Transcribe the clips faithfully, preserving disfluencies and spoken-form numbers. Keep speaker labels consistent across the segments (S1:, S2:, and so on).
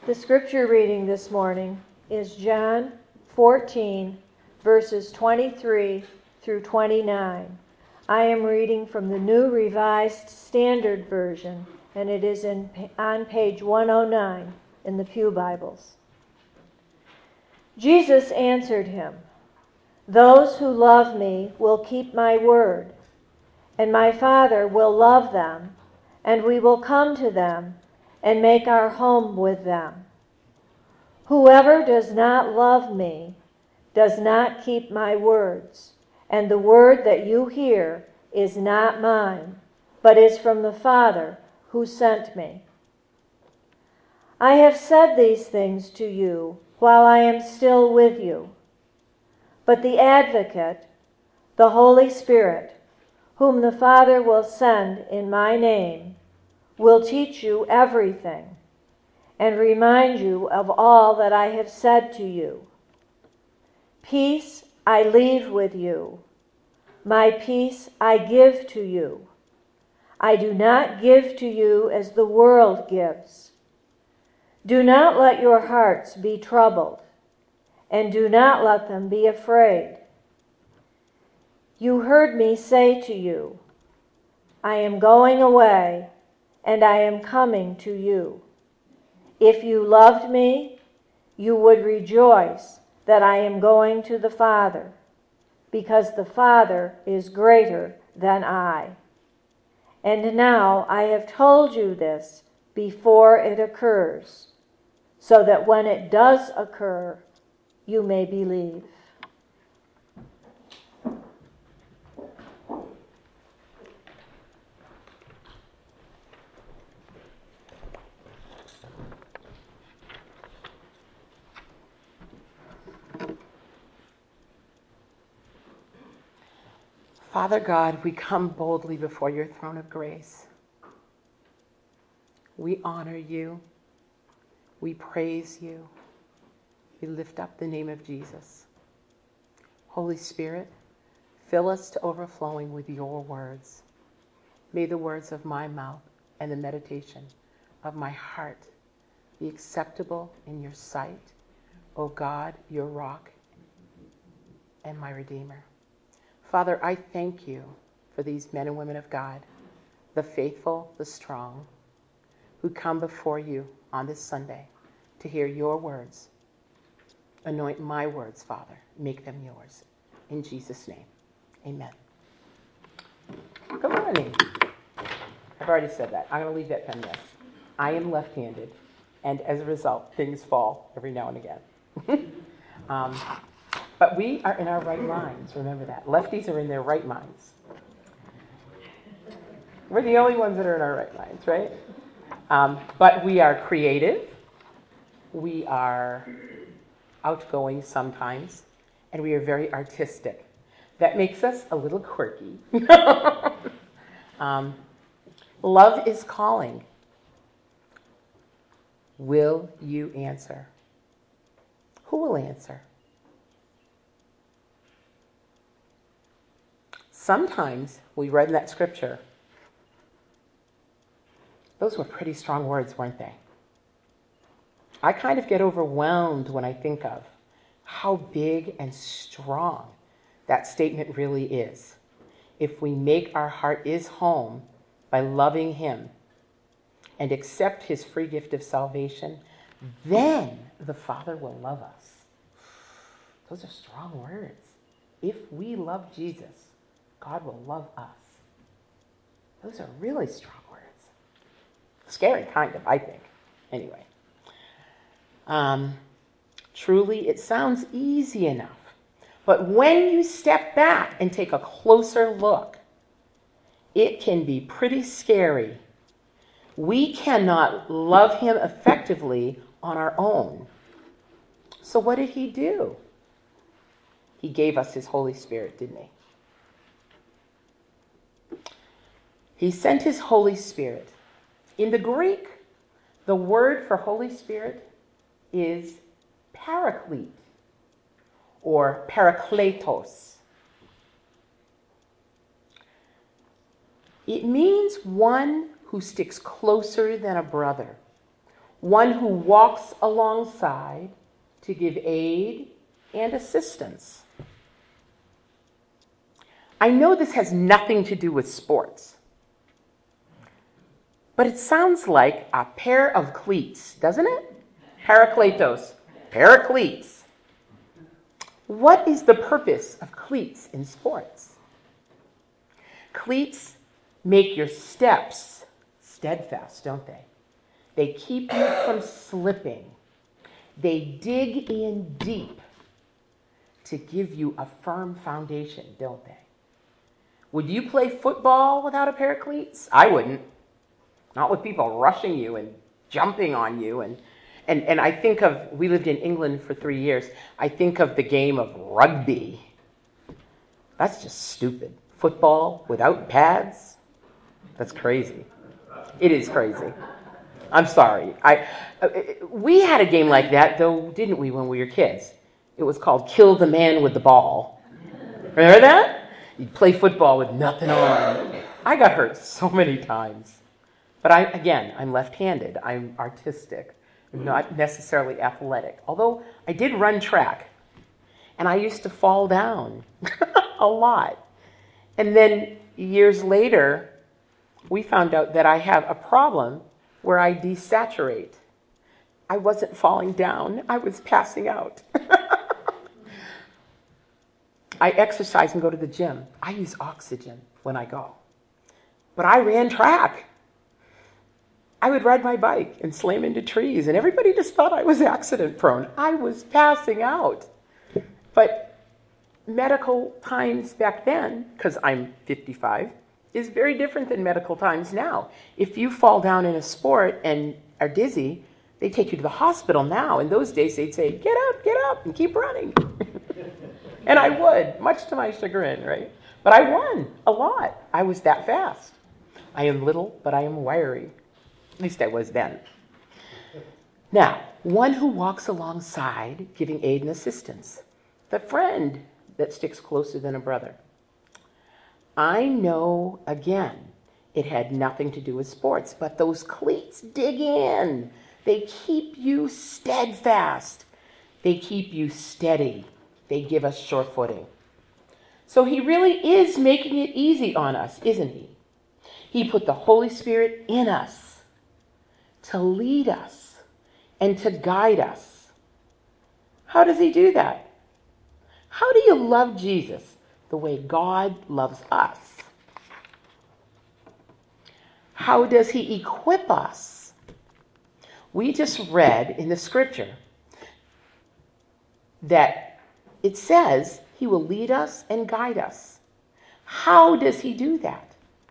S1: The scripture reading this morning is John fourteen, verses twenty-three through twenty-nine. I am reading from the New Revised Standard Version, and it is in, on page one oh nine in the Pew Bibles. Jesus answered him, "Those who love me will keep my word, and my Father will love them, and we will come to them and make our home with them. Whoever does not love me does not keep my words, and the word that you hear is not mine, but is from the Father who sent me. I have said these things to you while I am still with you. But the Advocate, the Holy Spirit, whom the Father will send in my name, will teach you everything and remind you of all that I have said to you. Peace I leave with you. My peace I give to you. I do not give to you as the world gives. Do not let your hearts be troubled, and do not let them be afraid. You heard me say to you, I am going away, and I am coming to you. If you loved me, you would rejoice that I am going to the Father, because the Father is greater than I. And now I have told you this before it occurs, so that when it does occur, you may believe."
S2: Father God, we come boldly before your throne of grace. We honor you. We praise you. We lift up the name of Jesus. Holy Spirit, fill us to overflowing with your words. May the words of my mouth and the meditation of my heart be acceptable in your sight, O God, your rock and my Redeemer. Father, I thank you for these men and women of God, the faithful, the strong, who come before you on this Sunday to hear your words. Anoint my words, Father. Make them yours. In Jesus' name, amen. Good morning. I've already said that. I'm going to leave that pen there. I am left-handed, and as a result, things fall every now and again. um, But we are in our right minds, remember that. Lefties are in their right minds. We're the only ones that are in our right minds, right? Um, but we are creative. We are outgoing sometimes. And we are very artistic. That makes us a little quirky. um, love is calling. Will you answer? Who will answer? Sometimes, we read in that scripture, those were pretty strong words, weren't they? I kind of get overwhelmed when I think of how big and strong that statement really is. If we make our heart his home by loving him and accept his free gift of salvation, then the Father will love us. Those are strong words. If we love Jesus, God will love us. Those are really strong words. Scary, kind of, I think. Anyway. Um, truly, it sounds easy enough. But when you step back and take a closer look, it can be pretty scary. We cannot love him effectively on our own. So what did he do? He gave us his Holy Spirit, didn't he? He sent his Holy Spirit. In the Greek, the word for Holy Spirit is paraclete or parakletos. It means one who sticks closer than a brother, one who walks alongside to give aid and assistance. I know this has nothing to do with sports, but it sounds like a pair of cleats, doesn't it? Parakletos, paracletes. What is the purpose of cleats in sports? Cleats make your steps steadfast, don't they? They keep you from slipping. They dig in deep to give you a firm foundation, don't they? Would you play football without a pair of cleats? I wouldn't. Not with people rushing you and jumping on you. And, and, and I think of, we lived in England for three years, I think of the game of rugby. That's just stupid. Football without pads? That's crazy. It is crazy. I'm sorry. I, we had a game like that, though, didn't we, when we were kids? It was called Kill the Man with the Ball. Remember that? You'd play football with nothing on. I got hurt so many times. But I, again, I'm left-handed. I'm artistic. I'm not necessarily athletic. Although I did run track. And I used to fall down a lot. And then years later, we found out that I have a problem where I desaturate. I wasn't falling down. I was passing out. I exercise and go to the gym. I use oxygen when I go. But I ran track. I would ride my bike and slam into trees, and everybody just thought I was accident prone. I was passing out. But medical times back then, because I'm fifty-five, is very different than medical times now. If you fall down in a sport and are dizzy, they take you to the hospital now. In those days, they'd say, get up, get up, and keep running. And I would, much to my chagrin, right? But I won a lot. I was that fast. I am little, but I am wiry. At least I was then. Now, one who walks alongside, giving aid and assistance. The friend that sticks closer than a brother. I know, again, it had nothing to do with sports, but those cleats dig in. They keep you steadfast. They keep you steady. They give us sure footing. So he really is making it easy on us, isn't he? He put the Holy Spirit in us to lead us and to guide us. How does he do that? How do you love Jesus the way God loves us? How does he equip us? We just read in the scripture that it says he will lead us and guide us. How does he do that?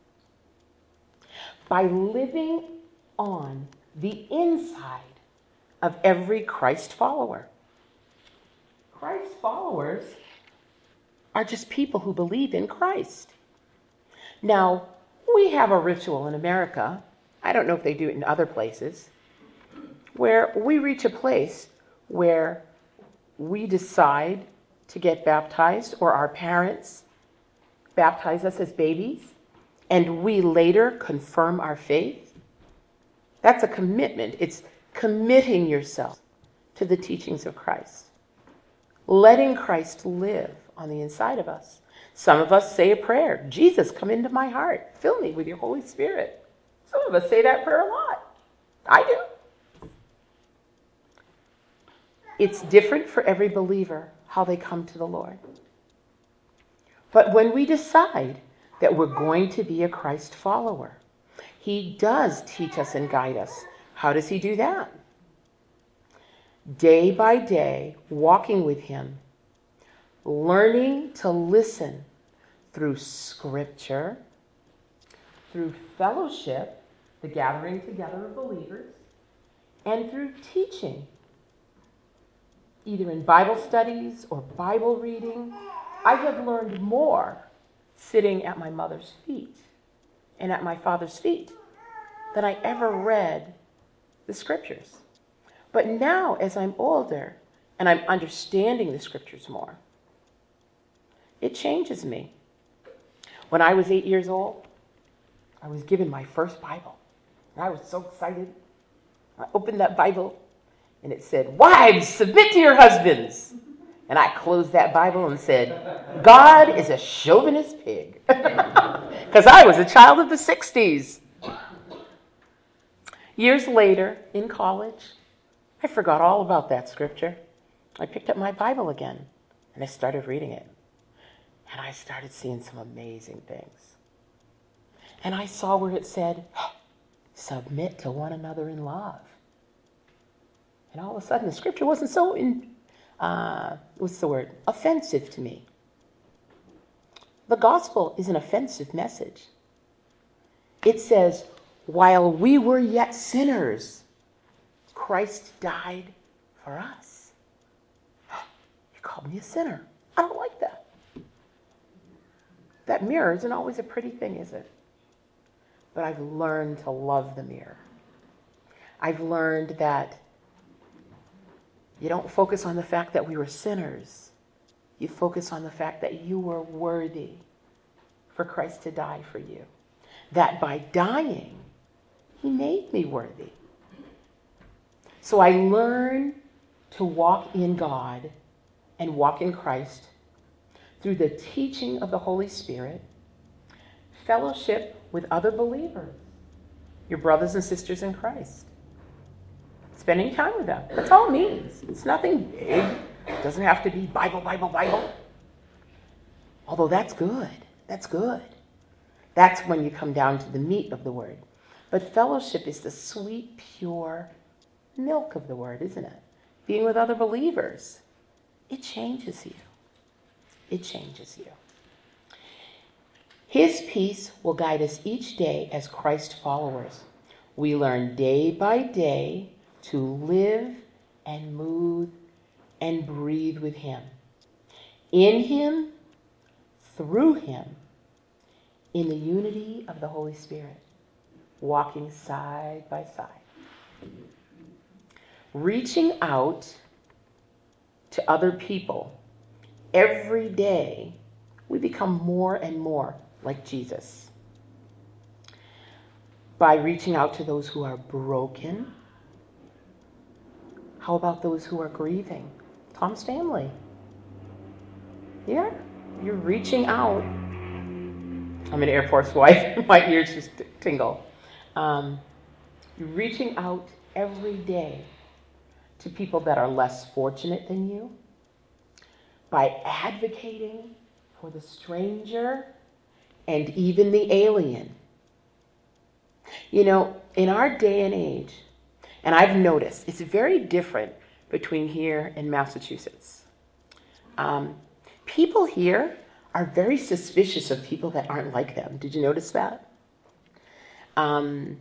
S2: By living on the inside of every Christ follower. Christ followers are just people who believe in Christ. Now, we have a ritual in America, I don't know if they do it in other places, where we reach a place where we decide to get baptized, or our parents baptize us as babies, and we later confirm our faith. That's a commitment. It's committing yourself to the teachings of Christ. Letting Christ live on the inside of us. Some of us say a prayer. Jesus, come into my heart. Fill me with your Holy Spirit. Some of us say that prayer a lot. I do. It's different for every believer how they come to the Lord. But when we decide that we're going to be a Christ follower, he does teach us and guide us. How does he do that? Day by day, walking with him, learning to listen through scripture, through fellowship, the gathering together of believers, and through teaching, either in Bible studies or Bible reading. I have learned more sitting at my mother's feet and at my father's feet than I ever read the scriptures. But now, as I'm older and I'm understanding the scriptures more, it changes me. When I was eight years old, I was given my first Bible. And I was so excited. I opened that Bible, and it said, "Wives, submit to your husbands." And I closed that Bible and said, "God is a chauvinist pig." Because I was a child of the sixties. Years later, in college, I forgot all about that scripture. I picked up my Bible again, and I started reading it. And I started seeing some amazing things. And I saw where it said, "Submit to one another in love." And all of a sudden, the scripture wasn't so, in, uh, what's the word, offensive to me. The gospel is an offensive message. It says, while we were yet sinners, Christ died for us. You called me a sinner. I don't like that. That mirror isn't always a pretty thing, is it? But I've learned to love the mirror. I've learned that you don't focus on the fact that we were sinners. You focus on the fact that you were worthy for Christ to die for you. That by dying, he made me worthy. So I learn to walk in God and walk in Christ through the teaching of the Holy Spirit, fellowship with other believers, your brothers and sisters in Christ. Spending time with them. That's all it means. It's nothing big. It doesn't have to be Bible, Bible, Bible. Although that's good. That's good. That's when you come down to the meat of the word. But fellowship is the sweet, pure milk of the word, isn't it? Being with other believers. It changes you. It changes you. His peace will guide us each day as Christ followers. We learn day by day to live and move and breathe with him. In him, through him, in the unity of the Holy Spirit, walking side by side. Reaching out to other people every day, we become more and more like Jesus. By reaching out to those who are broken. How about those who are grieving? Tom Stanley. Yeah, you're reaching out. I'm an Air Force wife. My ears just tingle. Um, you're reaching out every day to people that are less fortunate than you by advocating for the stranger and even the alien. You know, in our day and age, and I've noticed, it's very different between here and Massachusetts. Um, people here are very suspicious of people that aren't like them. Did you notice that? Um,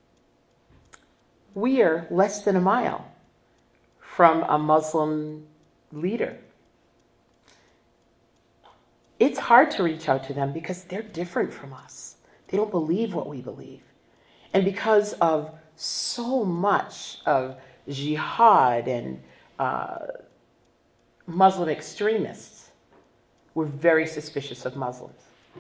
S2: we are less than a mile from a Muslim leader. It's hard to reach out to them because they're different from us. They don't believe what we believe. And because of so much of jihad and uh, Muslim extremists, we're very suspicious of Muslims.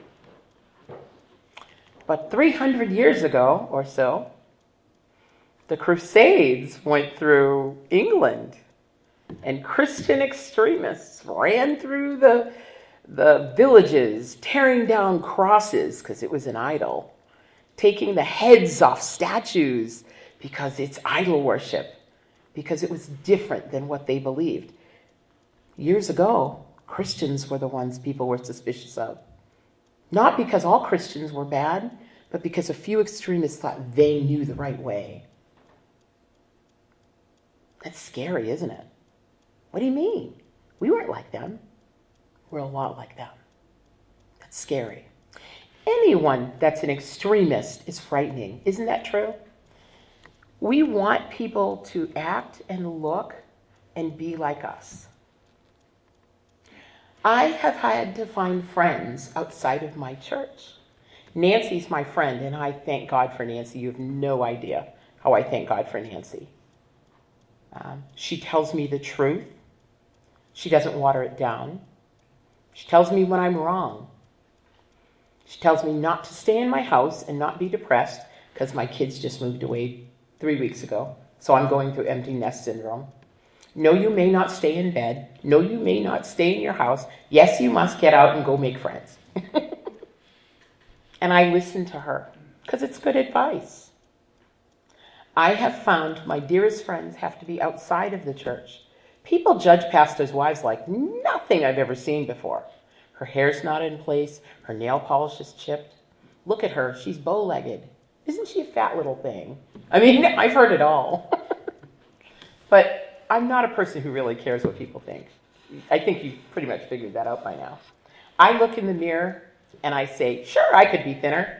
S2: But three hundred years ago or so, the Crusades went through England, and Christian extremists ran through the, the villages, tearing down crosses because it was an idol, taking the heads off statues because it's idol worship, because it was different than what they believed. Years ago, Christians were the ones people were suspicious of. Not because all Christians were bad, but because a few extremists thought they knew the right way. That's scary, isn't it? What do you mean? We weren't like them. We're a lot like them. That's scary. Anyone that's an extremist is frightening. Isn't that true? We want people to act and look and be like us. I have had to find friends outside of my church. Nancy's my friend, and I thank God for Nancy. You have no idea how I thank God for Nancy. Um, she tells me the truth. She doesn't water it down. She tells me when I'm wrong. She tells me not to stay in my house and not be depressed because my kids just moved away three weeks ago. So I'm going through empty nest syndrome. No, you may not stay in bed. No, you may not stay in your house. Yes, you must get out and go make friends. And I listen to her because it's good advice. I have found my dearest friends have to be outside of the church. People judge pastors' wives like nothing I've ever seen before. Her hair's not in place. Her nail polish is chipped. Look at her. She's bow-legged. Isn't she a fat little thing? I mean, I've heard it all. But I'm not a person who really cares what people think. I think you've pretty much figured that out by now. I look in the mirror and I say, sure, I could be thinner.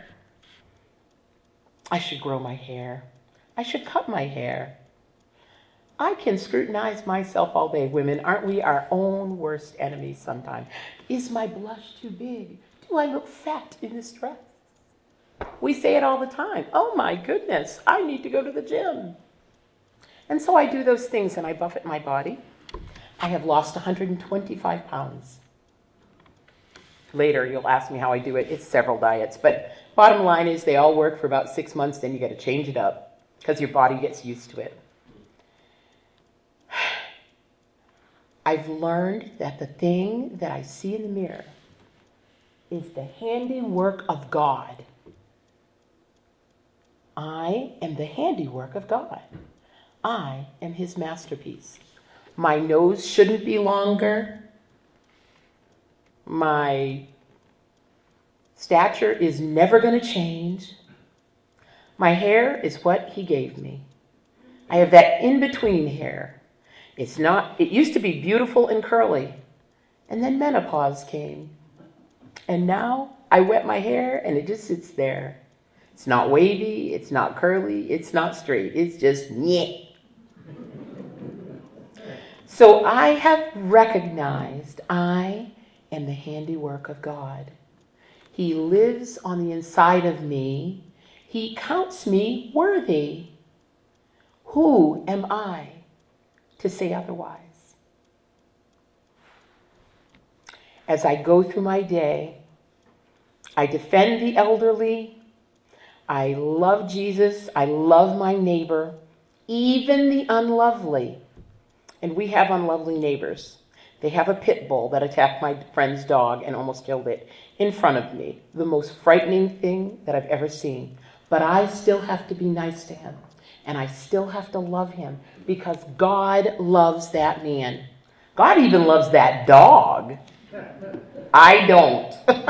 S2: I should grow my hair. I should cut my hair. I can scrutinize myself all day. Women, aren't we our own worst enemies sometimes? Is my blush too big? Do I look fat in this dress? We say it all the time. Oh my goodness, I need to go to the gym. And so I do those things and I buffet my body. I have lost one hundred twenty-five pounds. Later, you'll ask me how I do it. It's several diets. But bottom line is they all work for about six months, then you got to change it up because your body gets used to it. I've learned that the thing that I see in the mirror is the handiwork of God. I am the handiwork of God. I am his masterpiece. My nose shouldn't be longer. My stature is never going to change. My hair is what he gave me. I have that in-between hair. It's not, it used to be beautiful and curly. And then menopause came. And now I wet my hair and it just sits there. It's not wavy, it's not curly, it's not straight. It's just nyeh. So I have recognized I am the handiwork of God. He lives on the inside of me. He counts me worthy. Who am I to say otherwise? As I go through my day, I defend the elderly. I love Jesus. I love my neighbor, even the unlovely. And we have unlovely neighbors. They have a pit bull that attacked my friend's dog and almost killed it in front of me. The most frightening thing that I've ever seen. But I still have to be nice to him. And I still have to love him because God loves that man. God even loves that dog. I don't.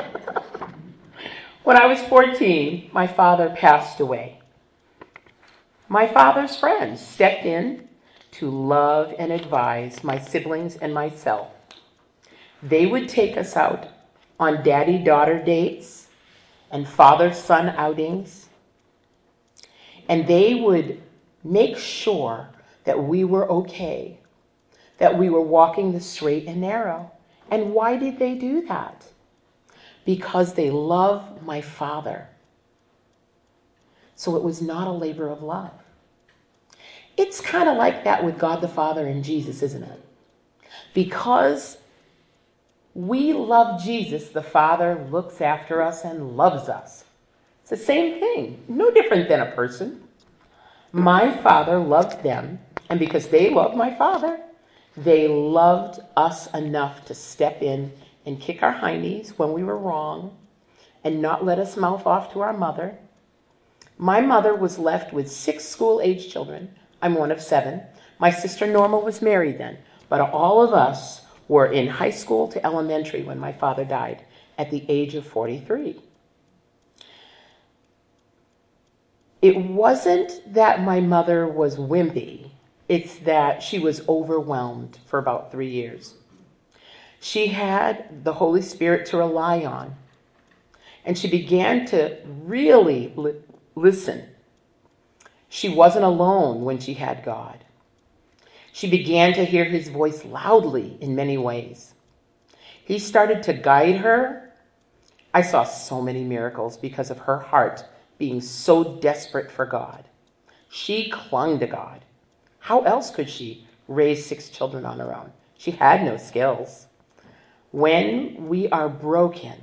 S2: When I was fourteen, my father passed away. My father's friends stepped in to love and advise my siblings and myself. They would take us out on daddy-daughter dates and father-son outings, and they would make sure that we were okay, that we were walking the straight and narrow. And why did they do that? Because they loved my father. So it was not a labor of love. It's kind of like that with God the Father and Jesus, isn't it? Because we love Jesus, the Father looks after us and loves us. It's the same thing, no different than a person. My Father loved them, and because they loved my Father, they loved us enough to step in and kick our hindies when we were wrong and not let us mouth off to our mother. My mother was left with six school-age children. I'm one of seven. My sister Norma was married then, but all of us were in high school to elementary when my father died at the age of forty-three. It wasn't that my mother was wimpy. It's that she was overwhelmed for about three years. She had the Holy Spirit to rely on, and she began to really li- listen. She wasn't alone when she had God. She began to hear his voice loudly in many ways. He started to guide her. I saw so many miracles because of her heart being so desperate for God. She clung to God. How else could she raise six children on her own? She had no skills. When we are broken,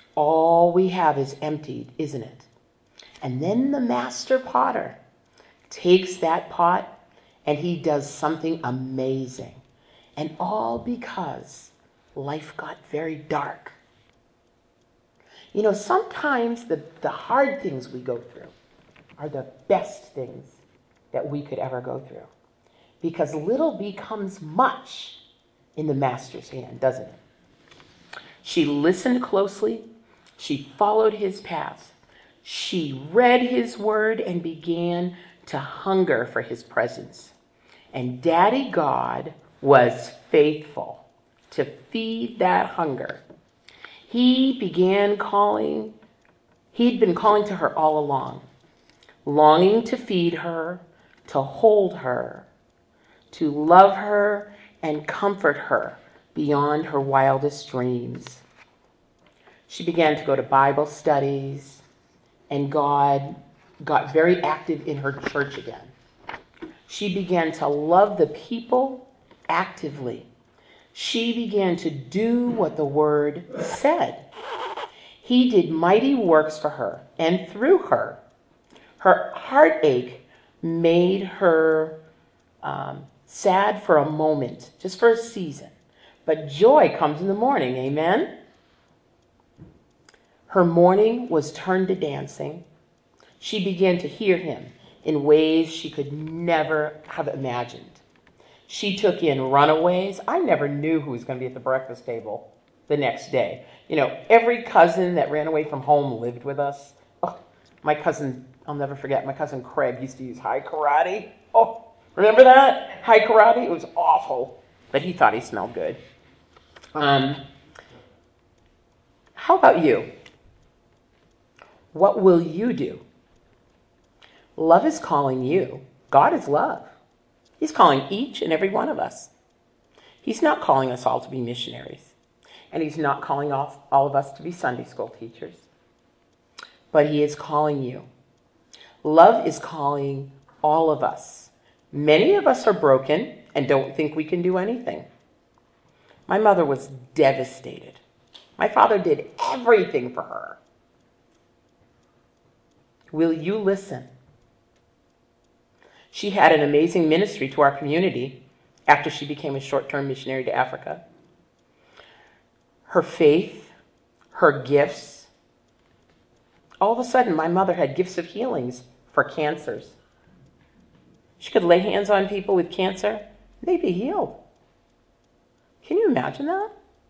S2: all we have is emptied, isn't it? And then the master potter takes that pot and he does something amazing. And all because life got very dark. You know, sometimes the, the hard things we go through are the best things that we could ever go through. Because little becomes much in the master's hand, doesn't it? She listened closely. She followed his path. She read his word and began to hunger for his presence. And Daddy God was faithful to feed that hunger. He began calling, he'd been calling to her all along, longing to feed her, to hold her, to love her and comfort her beyond her wildest dreams. She began to go to Bible studies, and God got very active in her church again. She began to love the people actively. She began to do what the word said. He did mighty works for her and through her. Her heartache made her um, sad for a moment, just for a season. But joy comes in the morning, amen? Her mourning was turned to dancing. She began to hear him in ways she could never have imagined. She took in runaways. I never knew who was going to be at the breakfast table the next day. You know, every cousin that ran away from home lived with us. Oh, my cousin, I'll never forget, my cousin Craig used to use high karate. Oh, remember that? High karate? It was awful. But he thought he smelled good. Um, how about you? What will you do? Love is calling you. God is love. He's calling each and every one of us. He's not calling us all to be missionaries. And he's not calling all, all of us to be Sunday school teachers. But he is calling you. Love is calling all of us. Many of us are broken and don't think we can do anything. My mother was devastated. My father did everything for her. Will you listen? She had an amazing ministry to our community after she became a short-term missionary to Africa. Her faith, her gifts. All of a sudden, my mother had gifts of healings for cancers. She could lay hands on people with cancer, they'd be healed. Can you imagine that?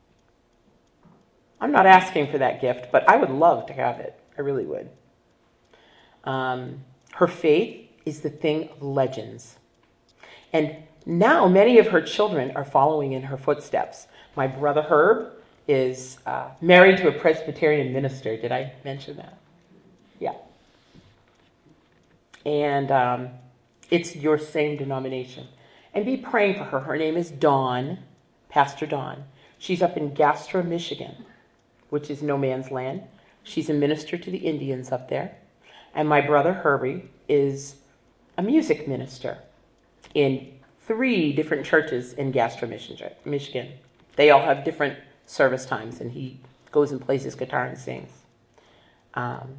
S2: I'm not asking for that gift, but I would love to have it. I really would. Um, her faith is the thing of legends. And now many of her children are following in her footsteps. My brother Herb is uh, married to a Presbyterian minister. Did I mention that? Yeah. And um, it's your same denomination. And be praying for her. Her name is Dawn, Pastor Dawn. She's up in Gastra, Michigan, which is no man's land. She's a minister to the Indians up there. And my brother Herbie is a music minister in three different churches in Gastra, Michigan. They all have different service times, and he goes and plays his guitar and sings. Um,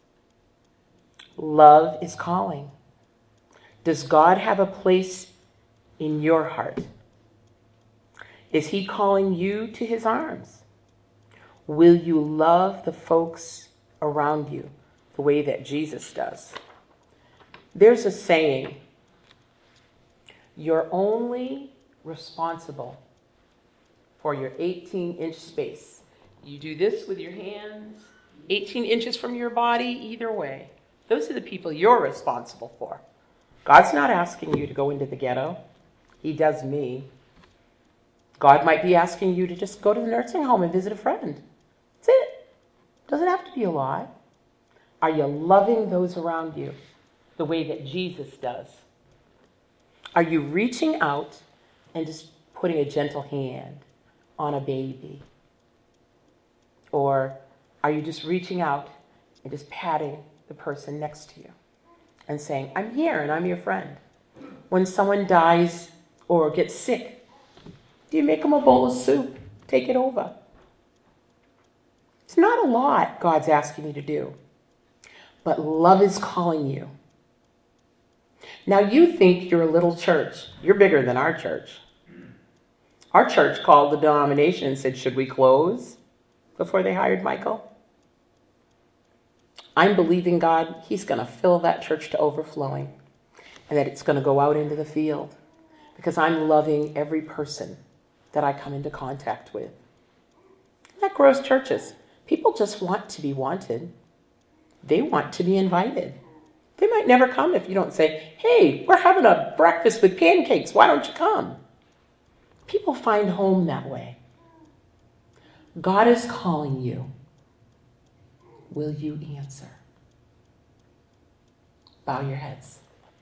S2: love is calling. Does God have a place in your heart? Is he calling you to his arms? Will you love the folks around you the way that Jesus does? There's a saying, you're only responsible for your eighteen inch space. You do this with your hands, eighteen inches from your body, either way. Those are the people you're responsible for. God's not asking you to go into the ghetto. He does me. God might be asking you to just go to the nursing home and visit a friend. That's it. Doesn't have to be a lot. Are you loving those around you the way that Jesus does? Are you reaching out and just putting a gentle hand on a baby? Or are you just reaching out and just patting the person next to you and saying, I'm here and I'm your friend? When someone dies or gets sick, do you make them a bowl of soup? Take it over. It's not a lot God's asking you to do, but love is calling you. Now you think you're a little church. You're bigger than our church. Our church called the denomination and said, should we close before they hired Michael? I'm believing God, he's going to fill that church to overflowing and that it's going to go out into the field because I'm loving every person that I come into contact with. That grows churches. People just want to be wanted. They want to be invited. They might never come if you don't say, hey, we're having a breakfast with pancakes. Why don't you come? People find home that way. God is calling you. Will you answer? Bow your heads.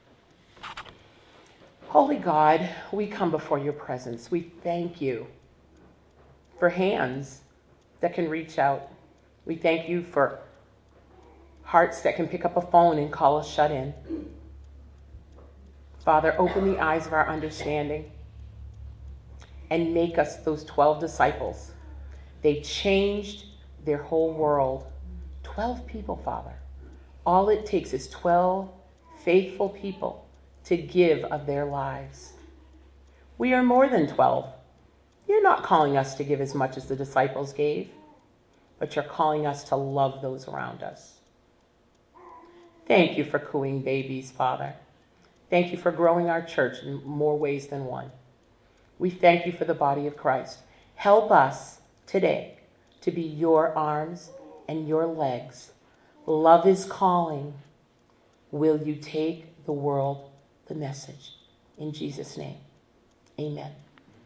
S2: Holy God, we come before your presence. We thank you for hands that can reach out. We thank you for hearts that can pick up a phone and call us shut in. Father, open the eyes of our understanding and make us those twelve disciples. They changed their whole world. twelve people, Father. All it takes is twelve faithful people to give of their lives. We are more than twelve. You're not calling us to give as much as the disciples gave, but you're calling us to love those around us. Thank you for cooing babies, Father. Thank you for growing our church in more ways than one. We thank you for the body of Christ. Help us today to be your arms and your legs. Love is calling. Will you take the world the message? In Jesus' name, amen.